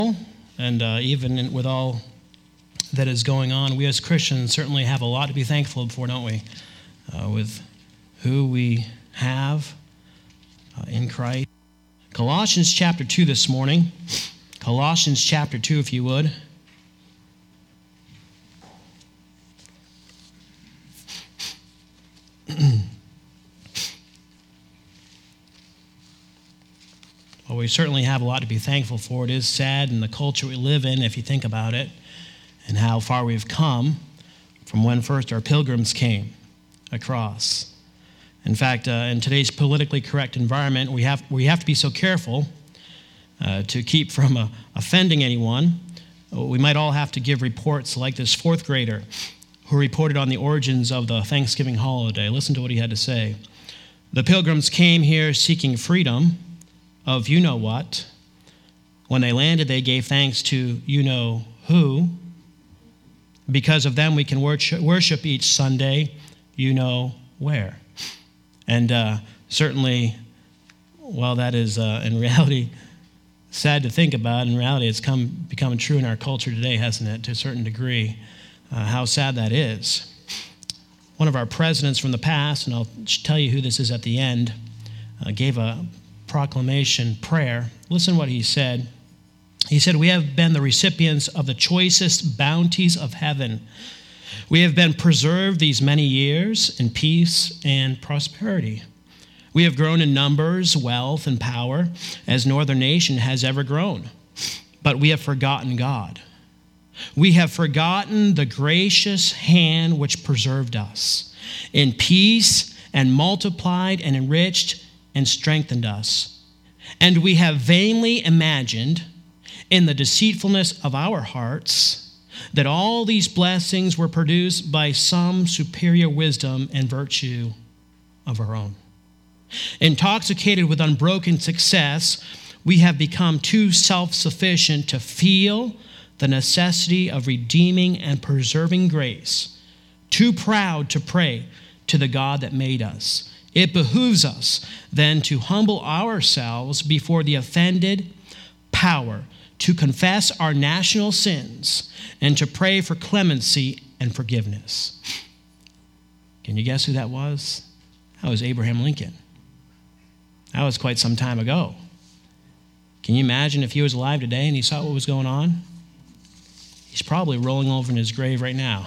And even with all that is going on, we as Christians certainly have a lot to be thankful for, don't we? With who we have in Christ. Colossians chapter 2 this morning. Colossians chapter 2, if you would. Well, we certainly have a lot to be thankful for. It is sad in the culture we live in, if you think about it, and how far we've come from when first our pilgrims came across. In fact, in today's politically correct environment, we have to be so careful to keep from offending anyone. We might all have to give reports like this fourth grader who reported on the origins of the Thanksgiving holiday. Listen to what he had to say. The pilgrims came here seeking freedom of you-know-what. When they landed, they gave thanks to you-know-who. Because of them, we can worship each Sunday, you-know-where. And certainly, while that is in reality sad to think about, in reality it's become true in our culture today, hasn't it, to a certain degree, how sad that is. One of our presidents from the past, and I'll tell you who this is at the end, gave a proclamation prayer. Listen what he said. He said, "We have been the recipients of the choicest bounties of heaven. We have been preserved these many years in peace and prosperity. We have grown in numbers, wealth, and power as no other nation has ever grown. But we have forgotten God. We have forgotten the gracious hand which preserved us in peace and multiplied and enriched and strengthened us. And we have vainly imagined in the deceitfulness of our hearts that all these blessings were produced by some superior wisdom and virtue of our own. Intoxicated with unbroken success, we have become too self-sufficient to feel the necessity of redeeming and preserving grace, too proud to pray to the God that made us. It behooves us then to humble ourselves before the offended power, to confess our national sins, and to pray for clemency and forgiveness." Can you guess who that was? That was Abraham Lincoln. That was quite some time ago. Can you imagine if he was alive today and he saw what was going on? He's probably rolling over in his grave right now.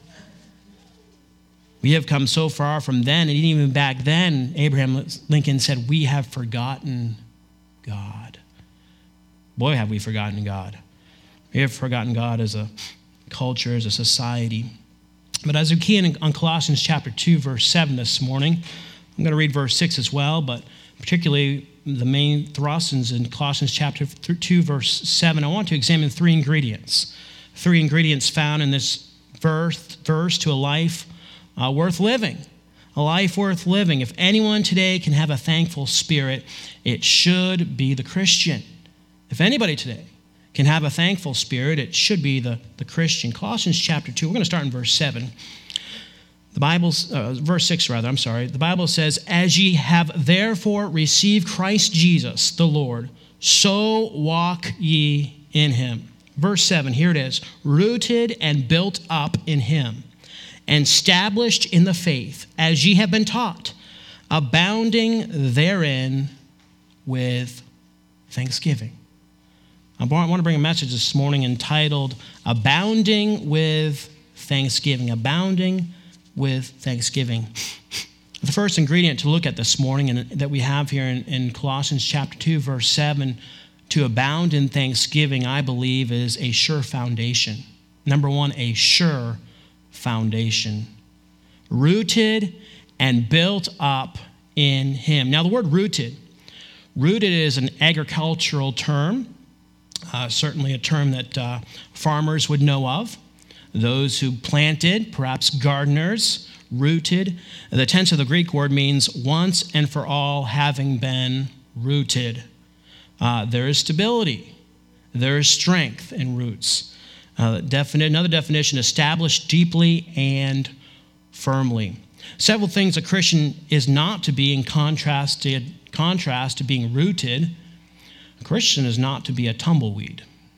We have come so far from then, and even back then, Abraham Lincoln said, "We have forgotten God." Boy, have we forgotten God. We have forgotten God as a culture, as a society. But as we key on Colossians chapter 2, verse 7 this morning, I'm going to read verse 6 as well, but particularly the main thrust is in Colossians chapter 2, verse 7. I want to examine three ingredients found in this verse to a life worth living. A life worth living. If anyone today can have a thankful spirit, it should be the Christian. If anybody today can have a thankful spirit, it should be the Christian. Colossians chapter 2, we're going to start in verse 7. Verse 6 rather, I'm sorry. The Bible says, "As ye have therefore received Christ Jesus the Lord, so walk ye in him." Verse 7, here it is. "Rooted and built up in him, and established in the faith, as ye have been taught, abounding therein with thanksgiving." I want to bring a message this morning entitled, "Abounding with Thanksgiving." Abounding with thanksgiving. The first ingredient to look at this morning and that we have here in Colossians chapter 2, verse 7, to abound in thanksgiving, I believe, is a sure foundation. Number one, a sure foundation. Rooted and built up in him. Now, the word rooted is an agricultural term, certainly a term that farmers would know of. Those who planted, perhaps gardeners, rooted. The tense of the Greek word means once and for all having been rooted. There is stability. There is strength in roots. Another definition, established deeply and firmly. Several things a Christian is not to be in contrast to being rooted. A Christian is not to be a tumbleweed.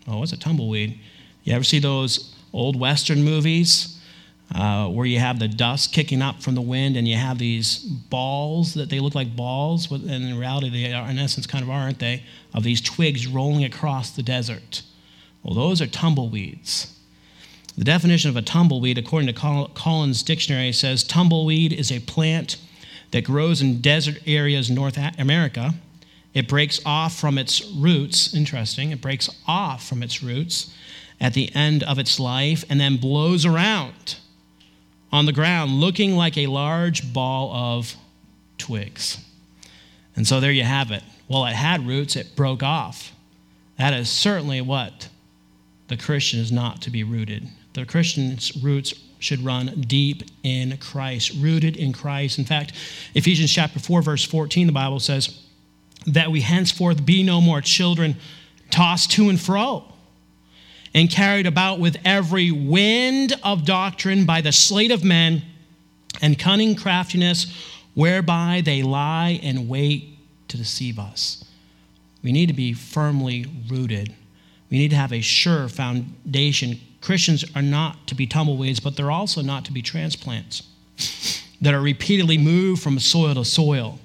Oh, what's a tumbleweed? You ever see those old Western movies where you have the dust kicking up from the wind and you have these balls that they look like balls, and in reality they are, in essence, kind of aren't they, of these twigs rolling across the desert? Well, those are tumbleweeds. The definition of a tumbleweed, according to Collins Dictionary, says tumbleweed is a plant that grows in desert areas in North America. It breaks off from its roots, interesting, it breaks off from its roots at the end of its life and then blows around on the ground looking like a large ball of twigs. And so there you have it. Well, it had roots, it broke off. That is certainly what the Christian is not to be rooted. The Christian's roots should run deep in Christ, rooted in Christ. In fact, Ephesians chapter 4, verse 14, the Bible says that we henceforth be no more children tossed to and fro and carried about with every wind of doctrine by the sleight of men and cunning craftiness whereby they lie in wait to deceive us. We need to be firmly rooted. We need to have a sure foundation. Christians are not to be tumbleweeds, but they're also not to be transplants that are repeatedly moved from soil to soil.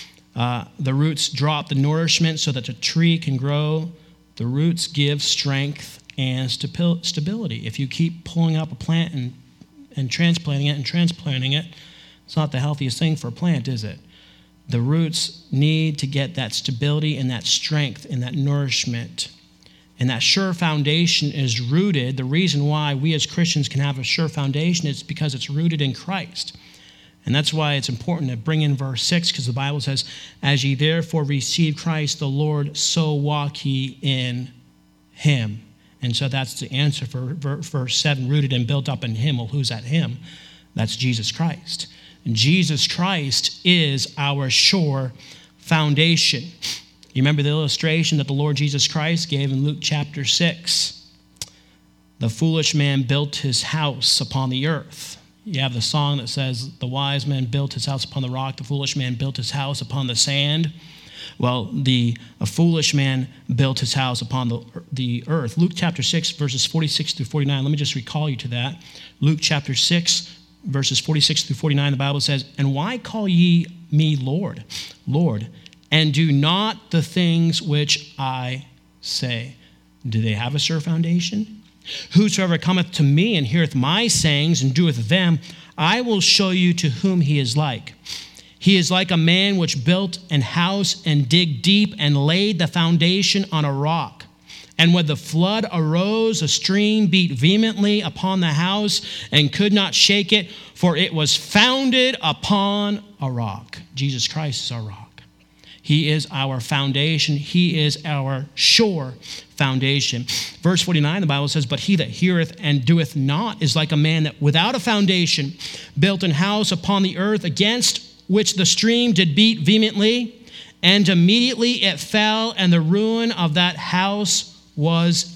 The roots drop the nourishment so that the tree can grow. The roots give strength and stability. If you keep pulling up a plant and transplanting it, it's not the healthiest thing for a plant, is it? The roots need to get that stability and that strength and that nourishment. And that sure foundation is rooted. The reason why we as Christians can have a sure foundation is because it's rooted in Christ. And that's why it's important to bring in verse 6, because the Bible says, as ye therefore receive Christ the Lord, so walk ye in him. And so that's the answer for verse 7, rooted and built up in him. Well, who's that him? That's Jesus Christ. And Jesus Christ is our sure foundation. You remember the illustration that the Lord Jesus Christ gave in Luke chapter 6? The foolish man built his house upon the earth. You have the song that says, the wise man built his house upon the rock, the foolish man built his house upon the sand. Well, a foolish man built his house upon the earth. Luke chapter 6, verses 46 through 49. Let me just recall you to that. Luke chapter 6, verses 46 through 49, the Bible says, and why call ye me Lord, Lord, and do not the things which I say? Do they have a sure foundation? Whosoever cometh to me and heareth my sayings and doeth them, I will show you to whom he is like. He is like a man which built an house and digged deep and laid the foundation on a rock. And when the flood arose, a stream beat vehemently upon the house and could not shake it, for it was founded upon a rock. Jesus Christ is our rock. He is our foundation. He is our sure foundation. Verse 49, the Bible says, but he that heareth and doeth not is like a man that without a foundation built an house upon the earth, against which the stream did beat vehemently, and immediately it fell, and the ruin of that house was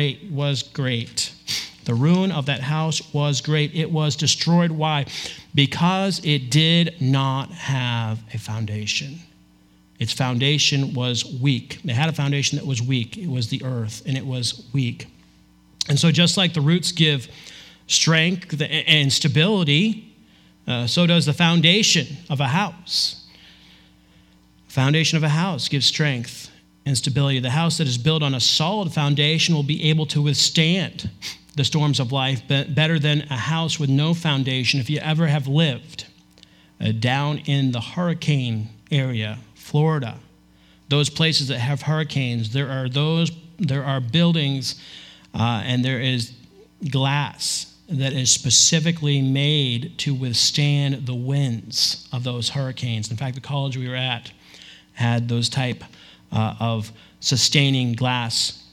great. The ruin of that house was great. It was destroyed. Why? Because it did not have a foundation. Its foundation was weak. They had a foundation that was weak. It was the earth, and it was weak. And so just like the roots give strength and stability, so does the foundation of a house. The foundation of a house gives strength and stability. The house that is built on a solid foundation will be able to withstand the storms of life better than a house with no foundation. If you ever have lived down in the hurricane area, Florida, those places that have hurricanes, there are buildings and there is glass that is specifically made to withstand the winds of those hurricanes. In fact, the college we were at had those type of sustaining glass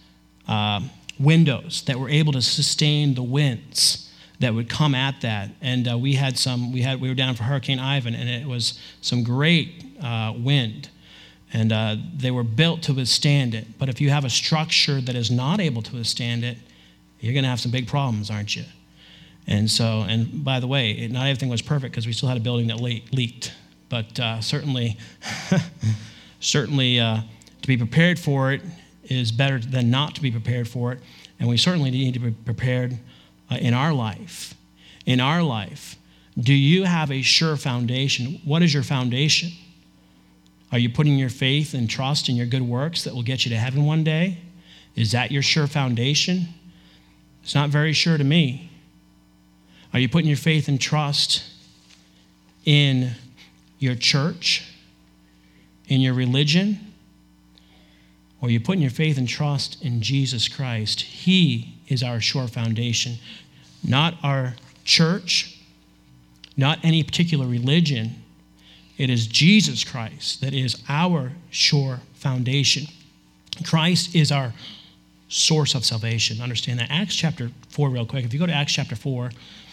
windows that were able to sustain the winds that would come at that. And we were down for Hurricane Ivan, and it was some great wind. And they were built to withstand it. But if you have a structure that is not able to withstand it, you're going to have some big problems, aren't you? And by the way, not everything was perfect because we still had a building that leaked. But certainly to be prepared for it is better than not to be prepared for it. And we certainly need to be prepared in our life. In our life, do you have a sure foundation? What is your foundation? Are you putting your faith and trust in your good works that will get you to heaven one day? Is that your sure foundation? It's not very sure to me. Are you putting your faith and trust in your church, in your religion? Or are you putting your faith and trust in Jesus Christ? He is our sure foundation, not our church, not any particular religion. It is Jesus Christ that is our sure foundation. Christ is our source of salvation. Understand that. Acts chapter 4 real quick. If you go to Acts chapter 4,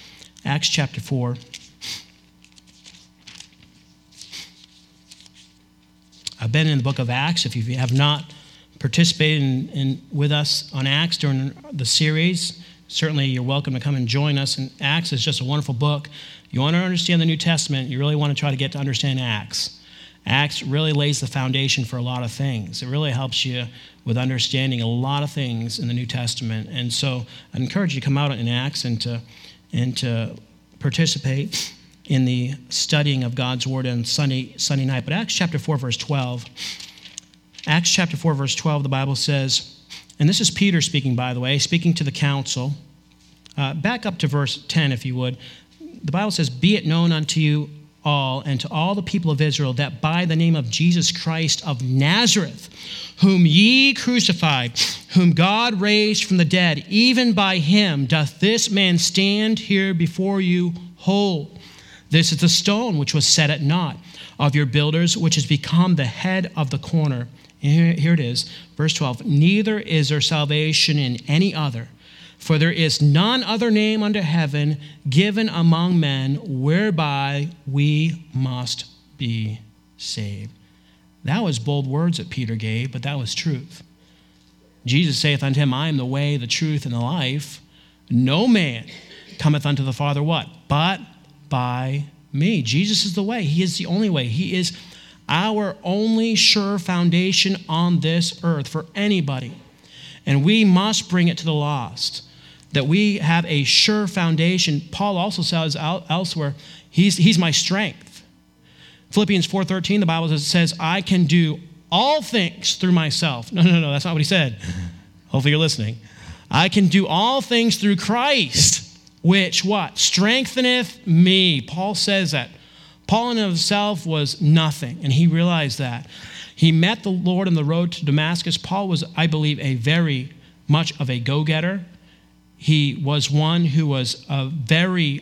I've been in the book of Acts. If you have not participated with us on Acts during the series, certainly you're welcome to come and join us. And Acts is just a wonderful book. You want to understand the New Testament, you really want to try to get to understand Acts. Acts really lays the foundation for a lot of things. It really helps you with understanding a lot of things in the New Testament. And so I encourage you to come out in Acts and to participate in the studying of God's Word on Sunday night. But Acts chapter 4, verse 12. Acts chapter 4, verse 12, the Bible says, and this is Peter speaking, by the way, speaking to the council. Back up to verse 10, if you would. The Bible says, be it known unto you all and to all the people of Israel that by the name of Jesus Christ of Nazareth, whom ye crucified, whom God raised from the dead, even by him doth this man stand here before you whole. This is the stone which was set at naught of your builders, which has become the head of the corner. And here it is, verse 12. Neither is there salvation in any other, for there is none other name under heaven given among men whereby we must be saved. That was bold words that Peter gave, but that was truth. Jesus saith unto him, I am the way, the truth, and the life. No man cometh unto the Father what? But by me. Jesus is the way. He is the only way. He is our only sure foundation on this earth for anybody. And we must bring it to the lost, that we have a sure foundation. Paul also says elsewhere, he's my strength. Philippians 4:13, the Bible says, I can do all things through myself. No, that's not what he said. Hopefully you're listening. I can do all things through Christ, which what? Strengtheneth me. Paul says that. Paul in himself was nothing, and he realized that. He met the Lord on the road to Damascus. Paul was, I believe, a very much of a go-getter. He was one who was very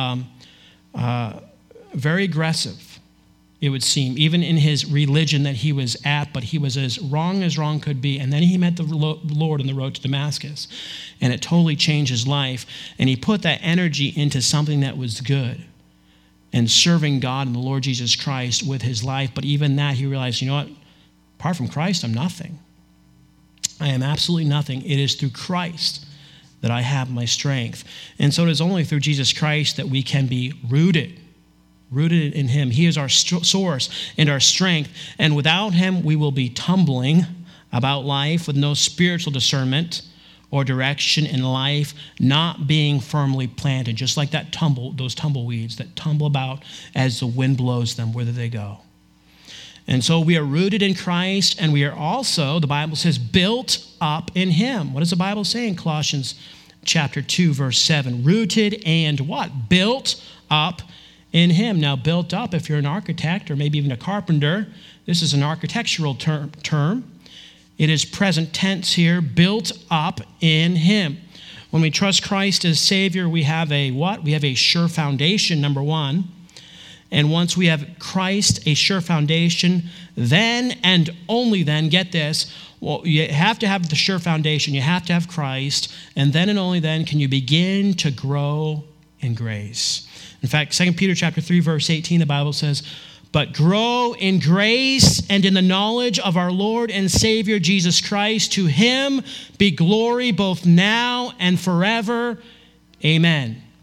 aggressive, it would seem, even in his religion that he was at, but he was as wrong could be. And then he met the Lord on the road to Damascus, and it totally changed his life. And he put that energy into something that was good and serving God and the Lord Jesus Christ with his life. But even that, he realized, you know what? Apart from Christ, I'm nothing. I am absolutely nothing. It is through Christ that I have my strength. And so it is only through Jesus Christ that we can be rooted in him. He is our source and our strength. And without him, we will be tumbling about life with no spiritual discernment or direction in life, not being firmly planted, just like those tumbleweeds that tumble about as the wind blows them, whither they go. And so we are rooted in Christ, and we are also, the Bible says, built up in him. What does the Bible say in Colossians chapter 2, verse 7? Rooted and what? Built up in him. Now, built up, if you're an architect or maybe even a carpenter, this is an architectural term. It is present tense here, built up in him. When we trust Christ as Savior, we have a what? We have a sure foundation, number one. And once we have Christ, a sure foundation, then and only then, get this, well, you have to have the sure foundation. You have to have Christ. And then and only then can you begin to grow in grace. In fact, 2 Peter chapter 3, verse 18, the Bible says, but grow in grace and in the knowledge of our Lord and Savior Jesus Christ. To him be glory both now and forever. Amen.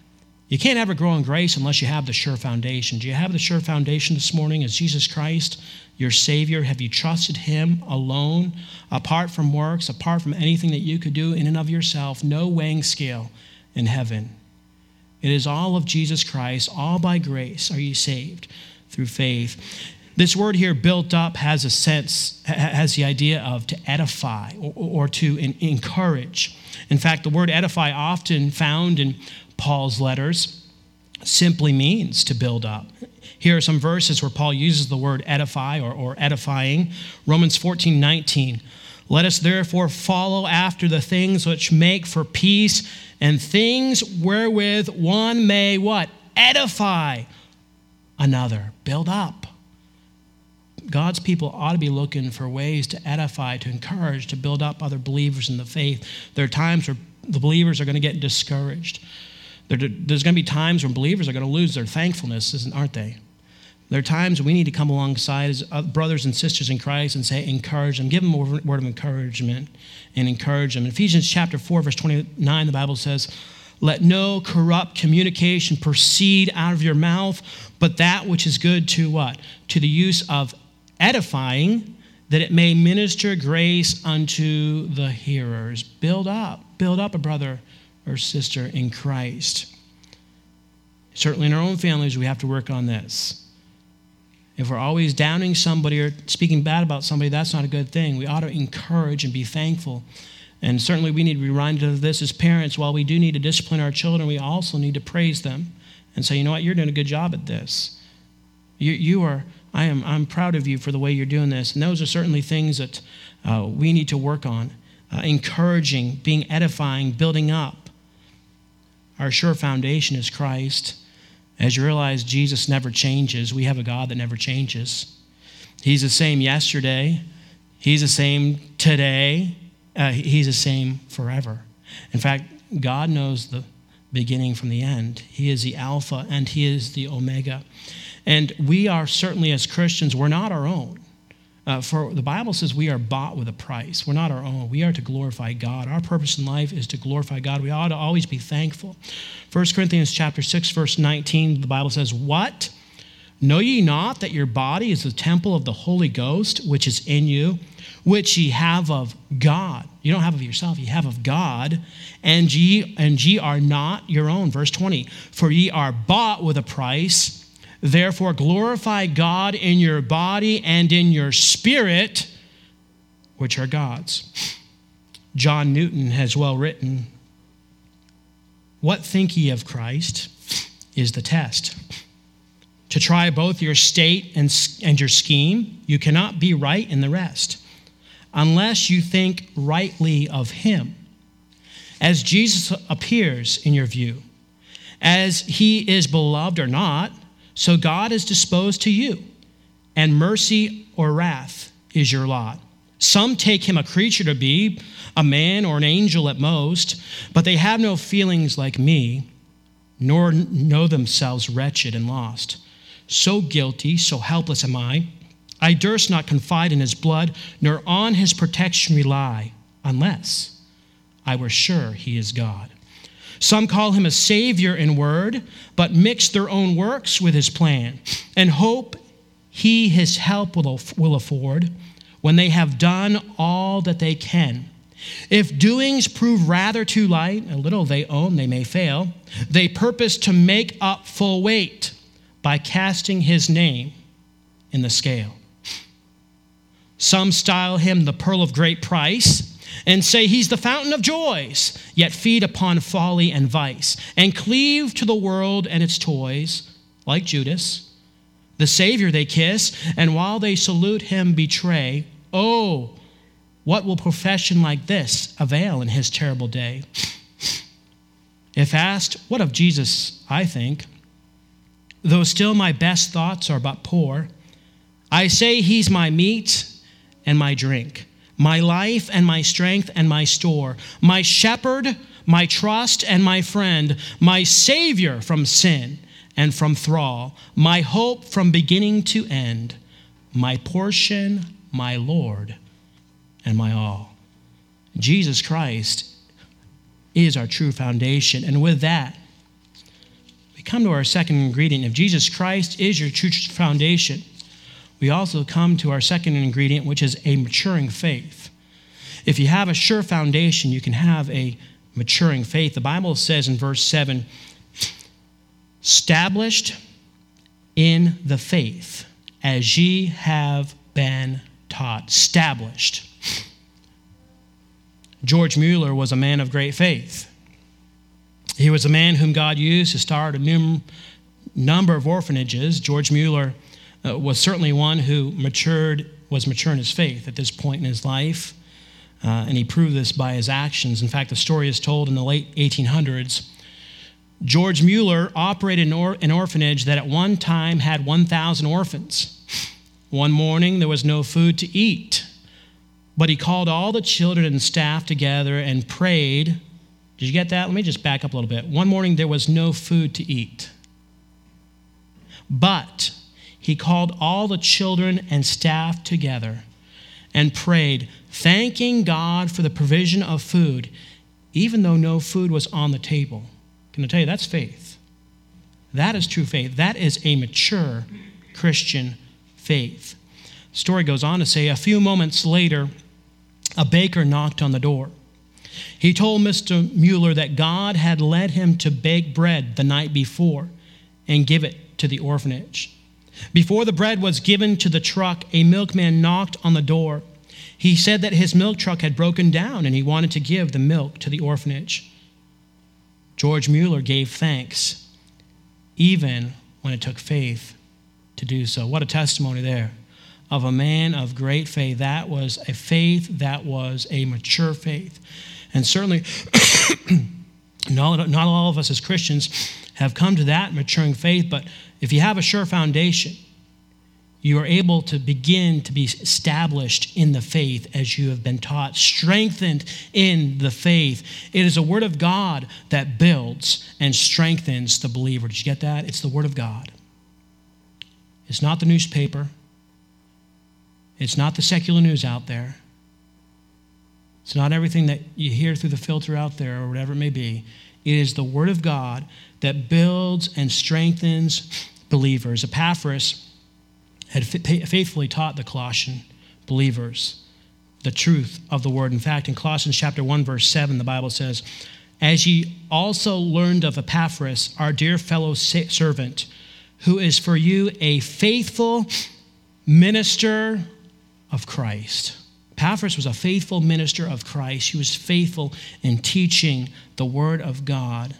You can't ever grow in grace unless you have the sure foundation. Do you have the sure foundation this morning? Is Jesus Christ your Savior? Have you trusted him alone, apart from works, apart from anything that you could do in and of yourself? No weighing scale in heaven. It is all of Jesus Christ, all by grace are you saved through faith. This word here, built up, has a sense, has the idea of to edify or to encourage. In fact, the word edify, often found in Paul's letters, simply means to build up. Here are some verses where Paul uses the word edify or edifying. Romans 14:19. Let us therefore follow after the things which make for peace and things wherewith one may what? Edify another. Build up. God's people ought to be looking for ways to edify, to encourage, to build up other believers in the faith. There are times where the believers are going to get discouraged. There's going to be times when believers are going to lose their thankfulness, aren't they? There are times when we need to come alongside as brothers and sisters in Christ and say, encourage them, give them a word of encouragement and encourage them. In Ephesians chapter 4, verse 29, the Bible says, let no corrupt communication proceed out of your mouth, but that which is good to what? To the use of edifying, that it may minister grace unto the hearers. Build up a brother or sister in Christ. Certainly in our own families, we have to work on this. If we're always downing somebody or speaking bad about somebody, that's not a good thing. We ought to encourage and be thankful. And certainly we need to be reminded of this as parents. While we do need to discipline our children, we also need to praise them and say, you know what, you're doing a good job at this. I'm proud of you for the way you're doing this. And those are certainly things that we need to work on. Encouraging, being edifying, building up. Our sure foundation is Christ. As you realize, Jesus never changes. We have a God that never changes. He's the same yesterday. He's the same today. He's the same forever. In fact, God knows the beginning from the end. He is the Alpha and he is the Omega. And we are certainly, as Christians, we're not our own. For the Bible says we are bought with a price. We're not our own. We are to glorify God. Our purpose in life is to glorify God. We ought to always be thankful. 1 Corinthians chapter 6, verse 19, the Bible says, what? Know ye not that your body is the temple of the Holy Ghost, which is in you, which ye have of God. You don't have of yourself, ye have of God, and ye are not your own. Verse 20, for ye are bought with a price. Therefore, glorify God in your body and in your spirit, which are God's. John Newton has well written, what think ye of Christ is the test. To try both your state and your scheme, you cannot be right in the rest, unless you think rightly of him. As Jesus appears in your view, as he is beloved or not, so God is disposed to you, and mercy or wrath is your lot. Some take him a creature to be, a man or an angel at most, but they have no feelings like me, nor know themselves wretched and lost. So guilty, so helpless am I durst not confide in his blood, nor on his protection rely, unless I were sure he is God. Some call him a savior in word, but mix their own works with his plan, and hope he his help will afford when they have done all that they can. If doings prove rather too light, a little they own they may fail, they purpose to make up full weight by casting his name in the scale. Some style him the pearl of great price, and say he's the fountain of joys, yet feed upon folly and vice, and cleave to the world and its toys, like Judas. The Savior they kiss, and while they salute him betray. Oh, what will profession like this avail in his terrible day? If asked, what of Jesus I think, though still my best thoughts are but poor, I say he's my meat and my drink, my life and my strength and my store, my shepherd, my trust and my friend, my Savior from sin and from thrall, my hope from beginning to end, my portion, my Lord, and my all. Jesus Christ is our true foundation. And with that, come to our second ingredient. If Jesus Christ is your church foundation, we also come to our second ingredient, which is a maturing faith. If you have a sure foundation, you can have a maturing faith. The Bible says in verse 7, established in the faith as ye have been taught. Established. George Mueller was a man of great faith. He was a man whom God used to start a number of orphanages. George Mueller was certainly one who was mature in his faith at this point in his life, and he proved this by his actions. In fact, the story is told in the late 1800s. George Mueller operated an orphanage that at one time had 1,000 orphans. One morning, there was no food to eat, but he called all the children and staff together and prayed. Did you get that? Let me just back up a little bit. One morning, there was no food to eat, but he called all the children and staff together and prayed, thanking God for the provision of food, even though no food was on the table. Can I tell you, that's faith. That is true faith. That is a mature Christian faith. The story goes on to say, a few moments later, a baker knocked on the door. He told Mr. Mueller that God had led him to bake bread the night before and give it to the orphanage. Before the bread was given to the truck, a milkman knocked on the door. He said that his milk truck had broken down and he wanted to give the milk to the orphanage. George Mueller gave thanks, even when it took faith to do so. What a testimony there of a man of great faith. That was a faith that was a mature faith. And certainly, not all of us as Christians have come to that maturing faith, but if you have a sure foundation, you are able to begin to be established in the faith as you have been taught, strengthened in the faith. It is a word of God that builds and strengthens the believer. Did you get that? It's the word of God. It's not the newspaper. It's not the secular news out there. It's not everything that you hear through the filter out there or whatever it may be. It is the word of God that builds and strengthens believers. Epaphras had faithfully taught the Colossian believers the truth of the word. In fact, in Colossians chapter 1, verse 7, the Bible says, as ye also learned of Epaphras, our dear fellow servant, who is for you a faithful minister of Christ. Epaphras was a faithful minister of Christ. He was faithful in teaching the word of God.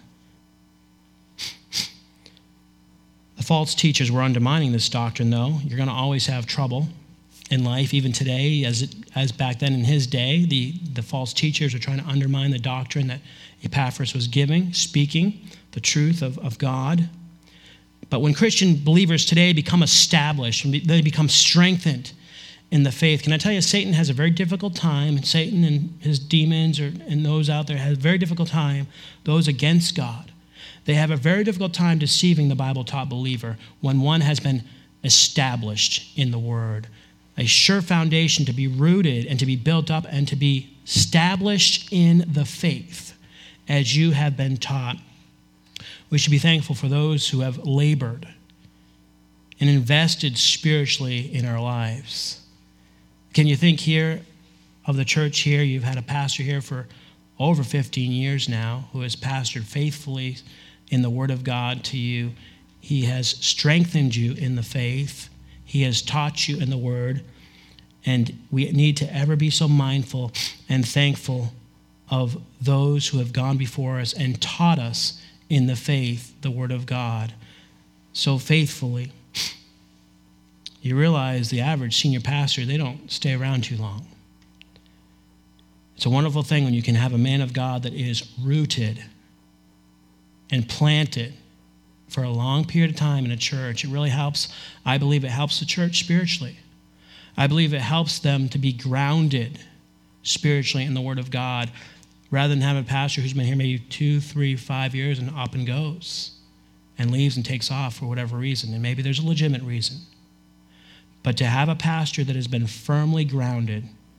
The false teachers were undermining this doctrine, though. You're going to always have trouble in life, even today, as back then in his day. The false teachers are trying to undermine the doctrine that Epaphras was speaking the truth of God. But when Christian believers today become established, they become strengthened in the faith, can I tell you, Satan has a very difficult time, and Satan and his demons and those out there have a very difficult time, those against God. They have a very difficult time deceiving the Bible-taught believer when one has been established in the Word. A sure foundation to be rooted and to be built up and to be established in the faith as you have been taught. We should be thankful for those who have labored and invested spiritually in our lives. Can you think here of the church here? You've had a pastor here for over 15 years now who has pastored faithfully in the Word of God to you. He has strengthened you in the faith. He has taught you in the Word. And we need to ever be so mindful and thankful of those who have gone before us and taught us in the faith, the Word of God, so faithfully. You realize the average senior pastor, they don't stay around too long. It's a wonderful thing when you can have a man of God that is rooted and planted for a long period of time in a church. It really helps. I believe it helps the church spiritually. I believe it helps them to be grounded spiritually in the Word of God rather than have a pastor who's been here maybe 2, 3, 5 years and up and goes and leaves and takes off for whatever reason. And maybe there's a legitimate reason. But to have a pastor that has been firmly grounded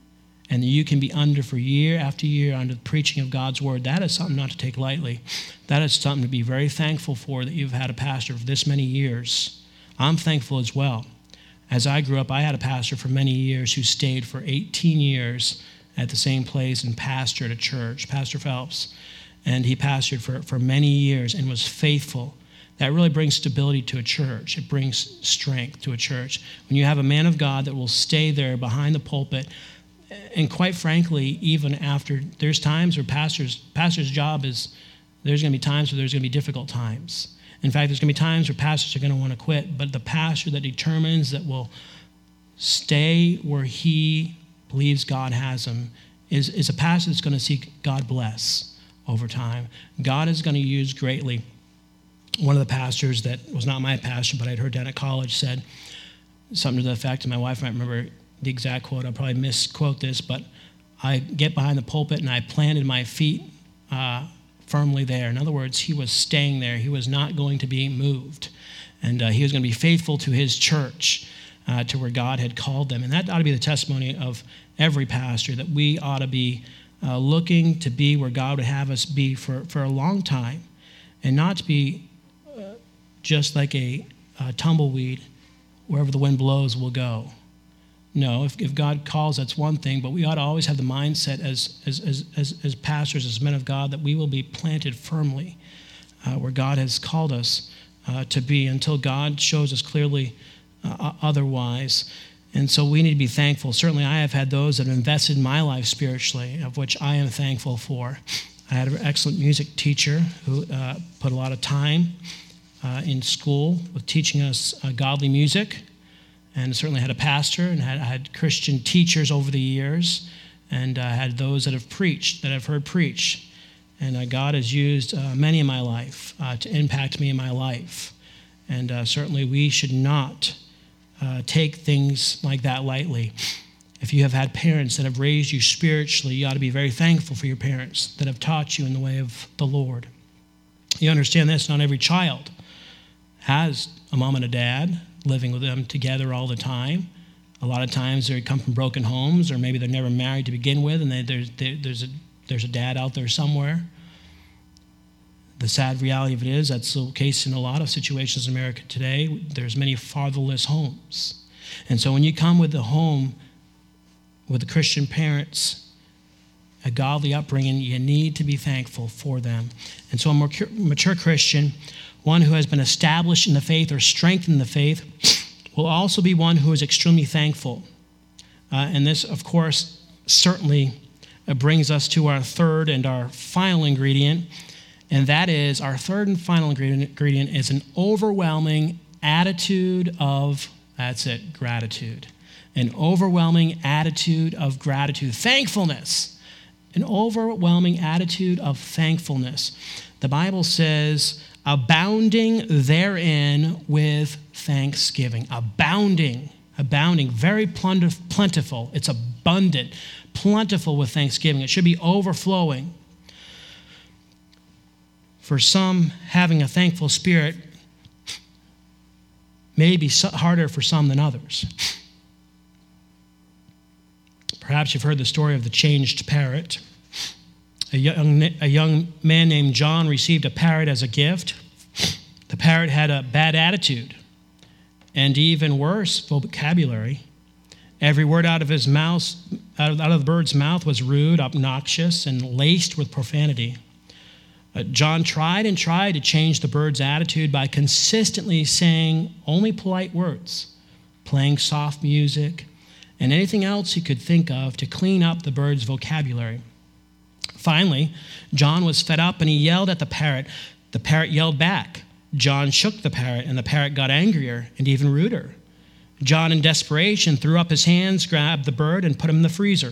and you can be under for year after year under the preaching of God's word, that is something not to take lightly. That is something to be very thankful for, that you've had a pastor for this many years. I'm thankful as well. As I grew up, I had a pastor for many years who stayed for 18 years at the same place and pastored a church, Pastor Phelps. And he pastored for many years and was faithful. That really brings stability to a church. It brings strength to a church. When you have a man of God that will stay there behind the pulpit, and quite frankly, even after, there's times where pastor's job is, there's going to be times where there's going to be difficult times. In fact, there's going to be times where pastors are going to want to quit, but the pastor that determines, that will stay where he believes God has him, is a pastor that's going to see God bless over time. God is going to use greatly. One of the pastors that was not my pastor, but I'd heard down at college, said something to the effect, and my wife might remember the exact quote, I'll probably misquote this, but I get behind the pulpit and I planted my feet firmly there. In other words, he was staying there. He was not going to be moved. And he was going to be faithful to his church, to where God had called them. And that ought to be the testimony of every pastor, that we ought to be looking to be where God would have us be for a long time, and not to be just like a tumbleweed, wherever the wind blows we'll go. No, if God calls, that's one thing, but we ought to always have the mindset as pastors, as men of God, that we will be planted firmly where God has called us to be until God shows us clearly otherwise. And so we need to be thankful. Certainly I have had those that have invested in my life spiritually, of which I am thankful for. I had an excellent music teacher who put a lot of time in school with teaching us godly music, and certainly had a pastor, and I had Christian teachers over the years, and I had those that have preached, that I've heard preach. And God has used many in my life to impact me in my life. And certainly we should not take things like that lightly. If you have had parents that have raised you spiritually, you ought to be very thankful for your parents that have taught you in the way of the Lord. You understand this, not every child has a mom and a dad living with them together all the time. A lot of times they come from broken homes, or maybe they're never married to begin with, and there's a dad out there somewhere. The sad reality of it is that's the case in a lot of situations in America today. There's many fatherless homes. And so when you come with a home with the Christian parents, a godly upbringing, you need to be thankful for them. And so a mature Christian, one who has been established in the faith or strengthened in the faith, will also be one who is extremely thankful. And this, of course, certainly brings us to our third and our final ingredient, and that is, our third and final ingredient is an overwhelming attitude of, that's it, gratitude. An overwhelming attitude of gratitude. Thankfulness. An overwhelming attitude of thankfulness. The Bible says, abounding therein with thanksgiving. Abounding, very plentiful. It's abundant, plentiful with thanksgiving. It should be overflowing. For some, having a thankful spirit may be harder for some than others. Perhaps you've heard the story of the changed parrot. A young man named John received a parrot as a gift. The parrot had a bad attitude and even worse, vocabulary. Every word out of his mouth, out of the bird's mouth, was rude, obnoxious, and laced with profanity. John tried to change the bird's attitude by consistently saying only polite words, playing soft music, and anything else he could think of to clean up the bird's vocabulary. Finally, John was fed up and he yelled at the parrot. The parrot yelled back. John shook the parrot, and the parrot got angrier and even ruder. John, in desperation, threw up his hands, grabbed the bird, and put him in the freezer.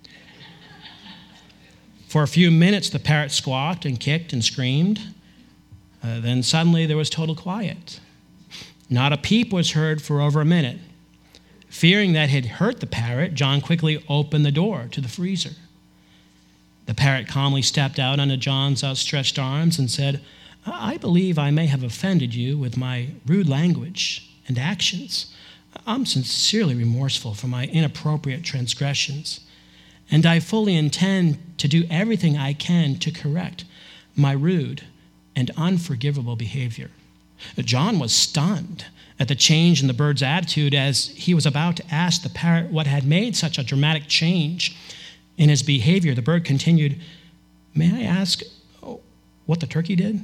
For a few minutes, the parrot squawked and kicked and screamed. Then suddenly there was total quiet. Not a peep was heard for over a minute. Fearing that he'd hurt the parrot, John quickly opened the door to the freezer. The parrot calmly stepped out onto John's outstretched arms and said, I believe I may have offended you with my rude language and actions. I'm sincerely remorseful for my inappropriate transgressions. and I fully intend to do everything I can to correct my rude and unforgivable behavior." John was stunned at the change in the bird's attitude as he was about to ask the parrot what had made such a dramatic change in his behavior. The bird continued, "May I ask what the turkey did?"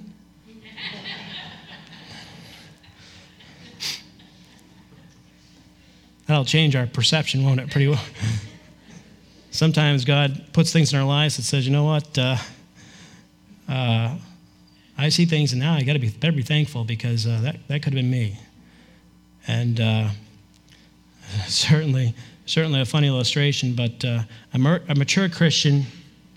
That'll change our perception, won't it, pretty well? Sometimes God puts things in our lives that says, you know what, I see things and now I better be thankful because that could have been me. And certainly a funny illustration, but a mature Christian,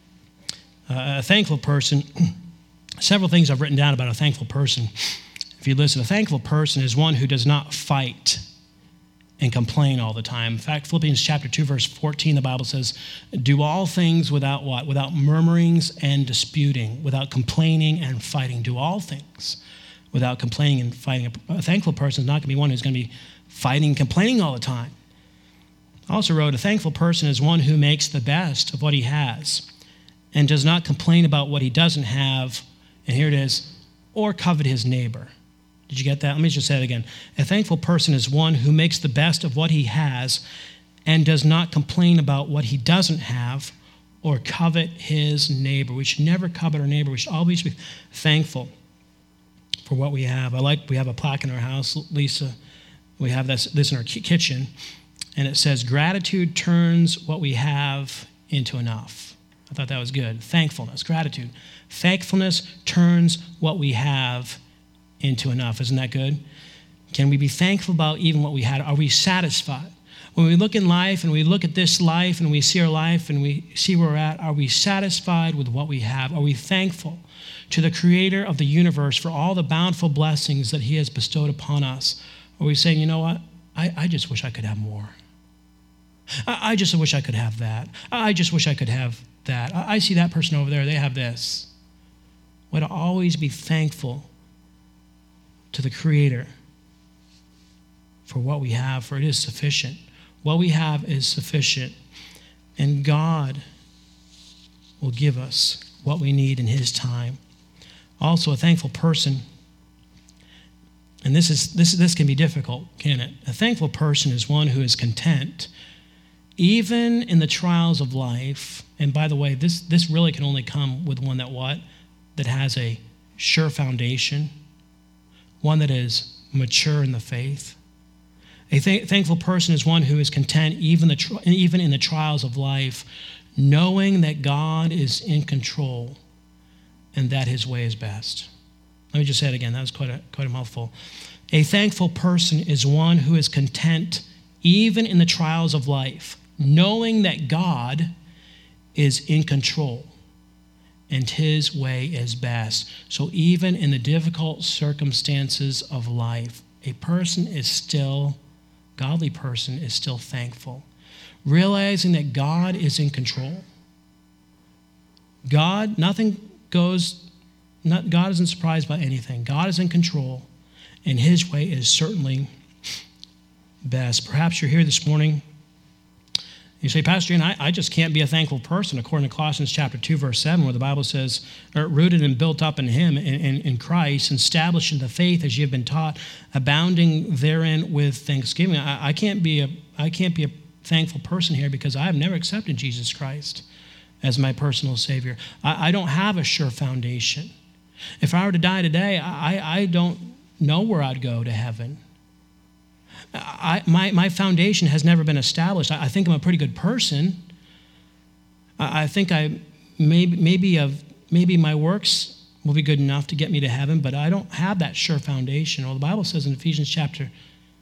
a thankful person, several things I've written down about a thankful person. If you listen, a thankful person is one who does not fight and complain all the time. In fact, Philippians chapter 2, verse 14, the Bible says, "Do all things without what? Without murmurings and disputing, without complaining and fighting. Do all things without complaining and fighting." A thankful person is not going to be one who's going to be fighting and complaining all the time. I also wrote, a thankful person is one who makes the best of what he has and does not complain about what he doesn't have, and here it is, or covet his neighbor. Did you get that? Let me just say it again. A thankful person is one who makes the best of what he has and does not complain about what he doesn't have or covet his neighbor. We should never covet our neighbor. We should always be thankful for what we have. We have a plaque in our house, Lisa. We have this in our kitchen, and it says, "Gratitude turns what we have into enough." I thought that was good. Thankfulness, gratitude. Thankfulness turns what we have into enough. Isn't that good? Can we be thankful about even what we had? Are we satisfied? When we look in life and we look at this life and we see our life and we see where we're at, are we satisfied with what we have? Are we thankful to the creator of the universe for all the bountiful blessings that he has bestowed upon us? Are we saying, you know what? I just wish I could have more. I just wish I could have that. I just wish I could have that. I see that person over there. They have this. We ought to always be thankful to the Creator for what we have, for it is sufficient. What we have is sufficient, and God will give us what we need in his time. Also, a thankful person, and this can be difficult, can it? A thankful person is one who is content, even in the trials of life. And by the way, this really can only come with one that has a sure foundation, one that is mature in the faith. A thankful person is one who is content even in the trials of life, knowing that God is in control and that his way is best. Let me just say it again. That was quite a mouthful. A thankful person is one who is content even in the trials of life, knowing that God is in control and his way is best. So even in the difficult circumstances of life, a godly person is still thankful, realizing that God is in control. God isn't surprised by anything. God is in control, and his way is certainly best. Perhaps you're here this morning. You say, Pastor Ian, I just can't be a thankful person, according to Colossians chapter 2, verse 7, where the Bible says, rooted and built up in him, in Christ, established in the faith as you have been taught, abounding therein with thanksgiving. I can't be a thankful person here because I have never accepted Jesus Christ as my personal Savior. I don't have a sure foundation. If I were to die today, I don't know where I'd go to heaven. My foundation has never been established. I think I'm a pretty good person. I think maybe my works will be good enough to get me to heaven, but I don't have that sure foundation. Well, the Bible says in Ephesians chapter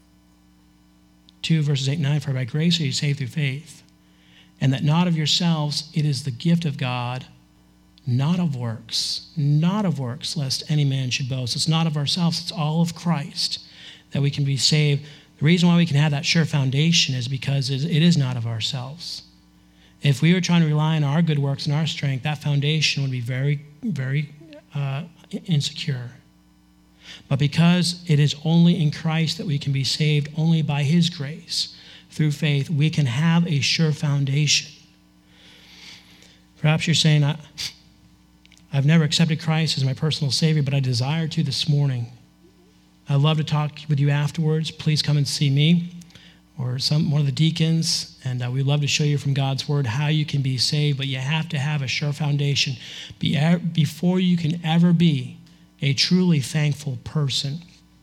2, verses 8 and 9, "For by grace are you saved through faith, and that not of yourselves, it is the gift of God, not of works, lest any man should boast." It's not of ourselves, it's all of Christ that we can be saved. The reason why we can have that sure foundation is because it is not of ourselves. If we were trying to rely on our good works and our strength, that foundation would be very, very insecure. But because it is only in Christ that we can be saved, only by his grace, through faith, we can have a sure foundation. Perhaps you're saying, I've never accepted Christ as my personal Savior, but I desire to this morning. I'd love to talk with you afterwards. Please come and see me or one of the deacons, and we'd love to show you from God's Word how you can be saved, but you have to have a sure foundation before you can ever be a truly thankful person.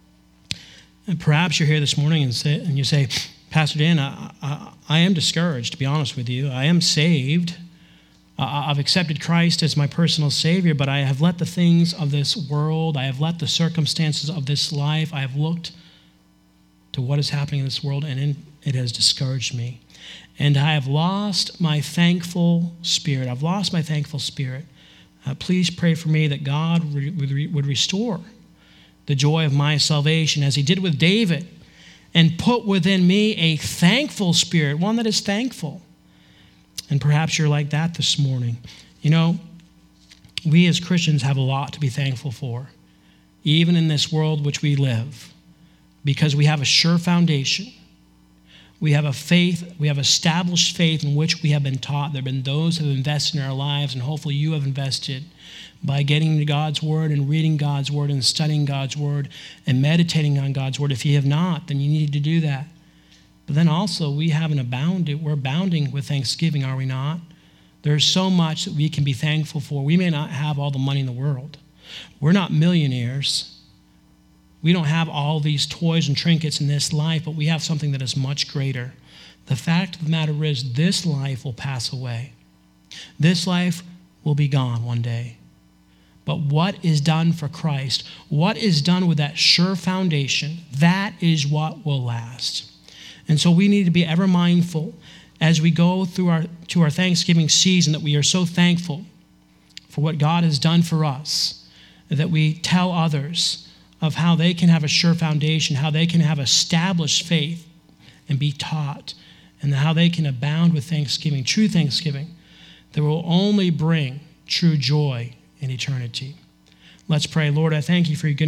And perhaps you're here this morning and you say, Pastor Dan, I am discouraged, to be honest with you. I am saved. I've accepted Christ as my personal Savior, but I have let the things of this world, I have let the circumstances of this life, I have looked to what is happening in this world, and it has discouraged me. And I have lost my thankful spirit. I've lost my thankful spirit. Please pray for me that God would restore the joy of my salvation as he did with David, and put within me a thankful spirit, one that is thankful. And perhaps you're like that this morning. You know, we as Christians have a lot to be thankful for, even in this world which we live, because we have a sure foundation. We have a faith, we have established faith in which we have been taught. There have been those who have invested in our lives, and hopefully you have invested by getting into God's Word and reading God's Word and studying God's Word and meditating on God's Word. If you have not, then you need to do that. But then also we're abounding with thanksgiving, are we not? There's so much that we can be thankful for. We may not have all the money in the world. We're not millionaires. We don't have all these toys and trinkets in this life, but we have something that is much greater. The fact of the matter is, this life will pass away. This life will be gone one day. But what is done for Christ, what is done with that sure foundation, that is what will last. And so we need to be ever mindful as we go through our Thanksgiving season that we are so thankful for what God has done for us, that we tell others of how they can have a sure foundation, how they can have established faith and be taught, and how they can abound with thanksgiving, true thanksgiving, that will only bring true joy in eternity. Let's pray. Lord, I thank you for your goodness.